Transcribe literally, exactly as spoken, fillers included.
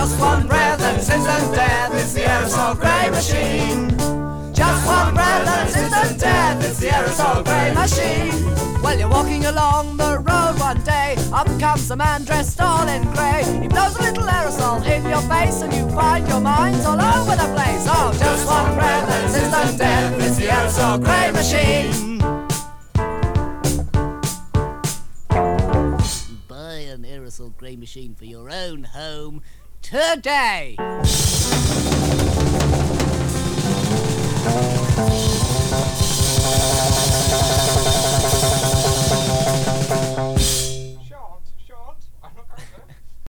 just one breath and instant death. It's the aerosol grey machine. Just one breath and instant death. It's the aerosol grey machine. Well, you're walking along the road one day. Up comes a man dressed all in grey. He blows a little aerosol in your face, and you find your mind's all over the place. Oh, just one breath and instant death. It's the aerosol grey machine. Buy an aerosol grey machine for your own home today.